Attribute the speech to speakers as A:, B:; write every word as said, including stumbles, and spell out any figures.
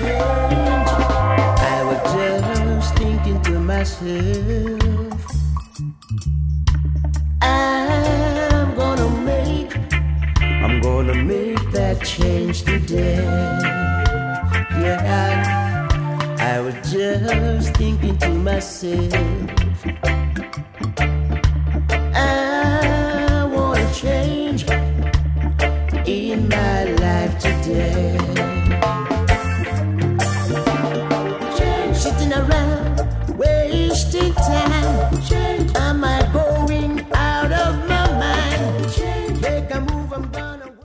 A: change. I was just thinking to myself, I'm gonna make, I'm gonna make that change today. Yeah, I, I was just thinking to myself,